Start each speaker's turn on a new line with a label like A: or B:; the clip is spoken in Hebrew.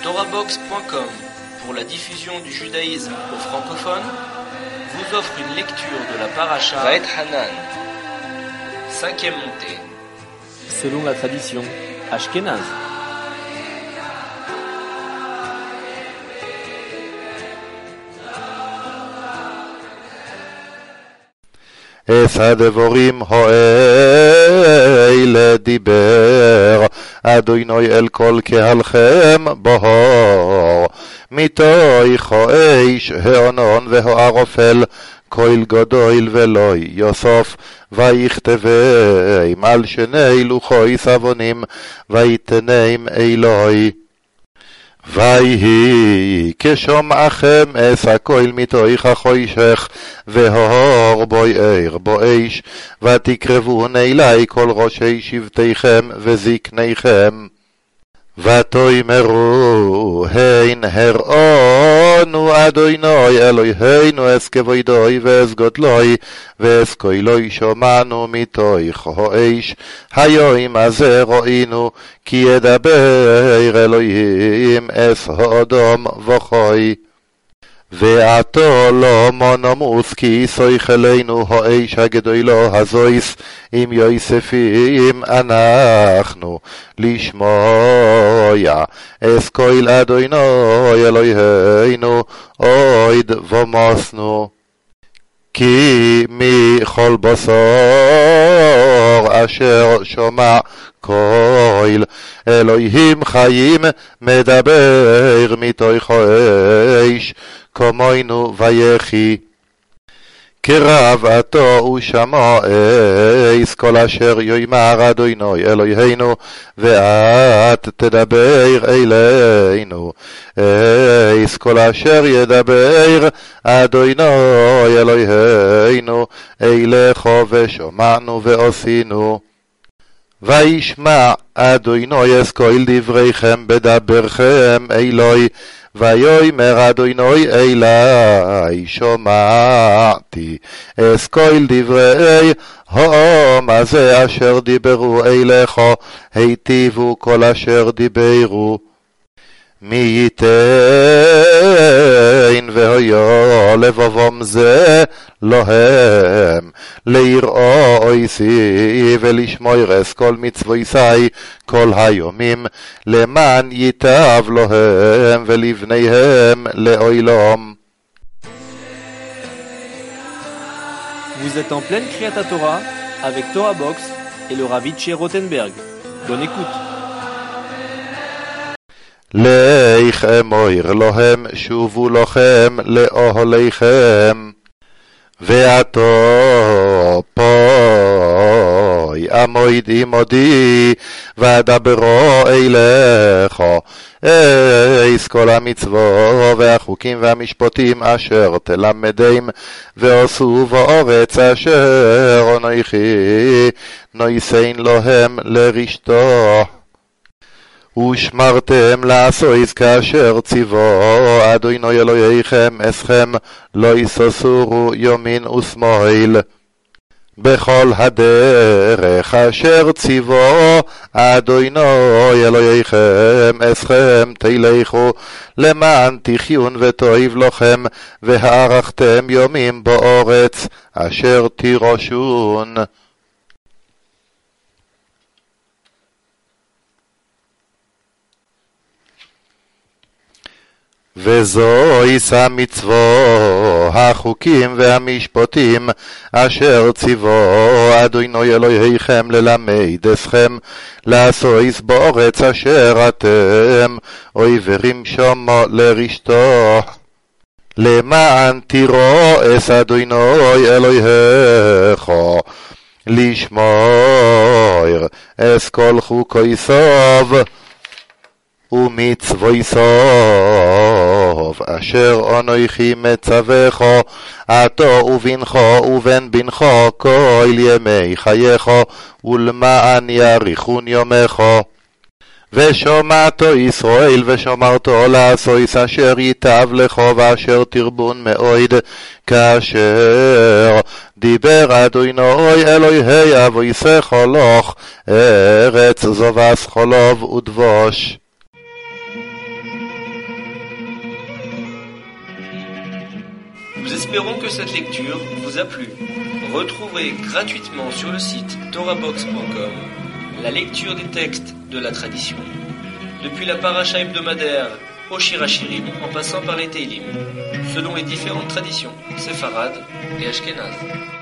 A: TorahBox.com, pour la diffusion du judaïsme aux francophones, vous offre une lecture de la paracha Vaet Hanan, 5e montée,
B: selon la tradition ashkénaze.
C: Es הדבורים האלה דיבר אדוני אל כל קהלכם בהר מתוך האש הענן והערפל כהל גדול ולוי יוסף ויכתבם על שני לוחי סבונים ויתנם אלוהי ויהי כשומעכם אס הכל מתוך החושך והאור בוער באש ותקרבון אלי כל ראשי שבטיכם וזקניכם ותאמרו הן הראנו אדוני אלוהינו אס כבודוי ואס גודלוי ואס קולוי שמענו מתוך האש היום הזה ראינו כי ידבר אלוהים אס האדום וחי ועתו לא מונמוס כי שכל האש הגדולו הזויס עם יוספים אנחנו לשמוע אס כל אדוני אלוהינו אויד ומוסנו כי מכל בשר אשר שומע כל אלוהים חיים מדבר מתוך האש כמונו ויחי קרב עתו ושמע אס כל אשר יאמר אדוני אלוהינו ואת תדבר אלינו אס כל אשר ידבר אדוני אלוהינו אליך ושמענו ועשינו וישמע אדוני אס כל דבריכם בדברכם אלוהי ויאמר אדוני אלי שמעתי אס כל דברי העם הזה אשר דיברו אליך היטיבו כל אשר דיברו מי ייתן והיה לבבם זה להם ליראו אויסי ולשמור אס כל מצוותיי כל היומים למען ייטב להם ולבניהם לעולם.
B: Vous êtes en pleine Kriyat Torah avec TorahBox et le Rav Itché Rothenberg. Bonne écoute.
C: לך אמור להם שובו לכם לאוהליכם ועתו פוי עמוד עמדי ודברו אליך אס כל המצוות והחוקים והמשפטים אשר תלמדם ועשו בארץ אשר אנוכי נויסן להם לרשתו ושמרתם לעשות כאשר ציווה אדוני אלוהיכם אסכם לא יססורו ימין ושמאל בכל הדרך אשר ציווה אדוני אלוהיכם אסכם תלכו למען תחיון וטוב לכם והארכתם ימים בארץ אשר תירשון וזוהיס המצוות החוקים והמשפטים אשר ציווה אדוני אלוהיכם ללמד אסכם לעשות בארץ אשר אתם עוברים שמה לרשתו למען תראו אס אדוני אלוהיך לשמור אס כל חוקיו ומצוותיו אשר אנוכי מצווך עתה ובנך ובן בנך כל ימי חייך ולמען יאריכון ימיך ושומעתו ישראל ושמרתו לעשות אשר ייטב לך ואשר תרבון מאוד כאשר דיבר אדוני אלוהי אבויסך לך ארץ זבת חלב ודבש
A: Nous espérons que cette lecture vous a plu. Retrouvez gratuitement sur le site torahbox.com la lecture des textes de la tradition, depuis la paracha hebdomadaire au Shirachirim en passant par les Teilim, selon les différentes traditions séfarades et ashkénazes.